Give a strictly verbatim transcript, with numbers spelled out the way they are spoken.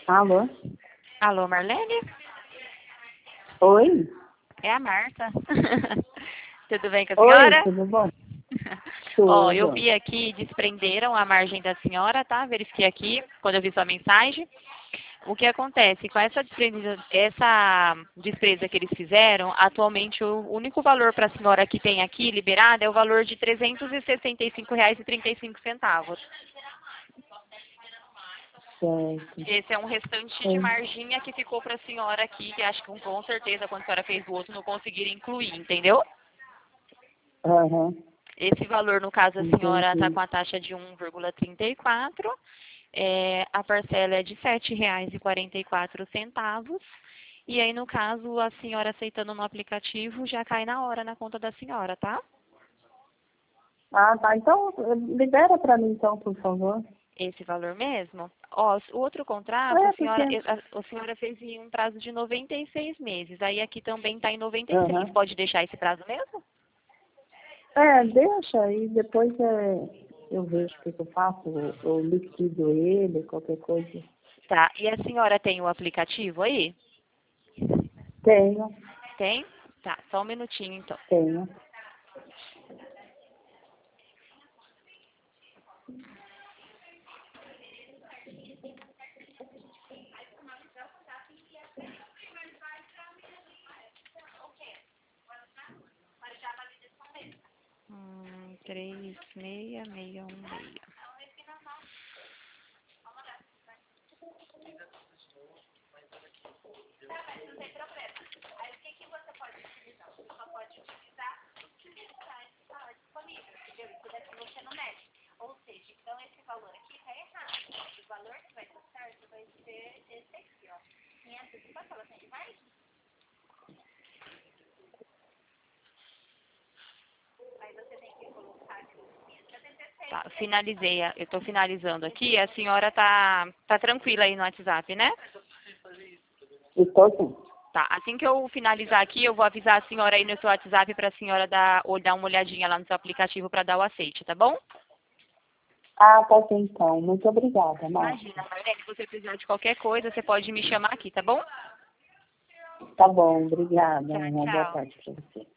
Alô? Alô, Marlene? Oi? É a Marta. Tudo bem com a Oi, senhora? tudo bom? Ó, eu Tudo. vi aqui, desprenderam a margem da senhora, tá? Verifiquei aqui, quando eu vi sua mensagem. O que acontece? Com essa desprendida, essa despresa que eles fizeram, atualmente o único valor para a senhora que tem aqui liberado é o valor de trezentos e sessenta e cinco reais e trinta e cinco centavos. Certo. Esse é um restante de É. marginha que ficou para a senhora aqui, que acho que com certeza quando a senhora fez o outro não conseguiram incluir, entendeu? Aham, Esse valor, no caso, a senhora está entendi. com a taxa de um vírgula trinta e quatro, é, a parcela é de sete reais e quarenta e quatro centavos, e aí, no caso, a senhora aceitando no aplicativo, já cai na hora na conta da senhora, tá? Ah, tá. Então, eh, libera pra mim, então, por favor. Esse valor mesmo. Ó, o outro contrato, a É, porque... senhora, a, a senhora fez em um prazo de noventa e seis meses, aí aqui também está em noventa e seis. Aham. Pode deixar esse prazo mesmo? É, deixa aí, depois é, eu vejo o que, que eu faço, eu, eu liquido ele, qualquer coisa. Tá. E a senhora tem o aplicativo aí? Tenho, Tem? Tá, só um minutinho então. tenho. Hum, três, meia, meia, um, meia. Tá, finalizei. a- Eu tô finalizando aqui. A senhora tá, tá tranquila aí no WhatsApp, né? Estou sim. Tá, assim que eu finalizar aqui, eu vou avisar a senhora aí no seu WhatsApp pra senhora dar, ou dar uma olhadinha lá no seu aplicativo pra dar o aceite, tá bom? Ah, tá sim, então. Muito obrigada, Márcia. Imagina, Marlene, se você precisar de qualquer coisa, você pode me chamar aqui, tá bom? Tá bom, obrigada. Tchau, Uma boa tchau. tarde para você.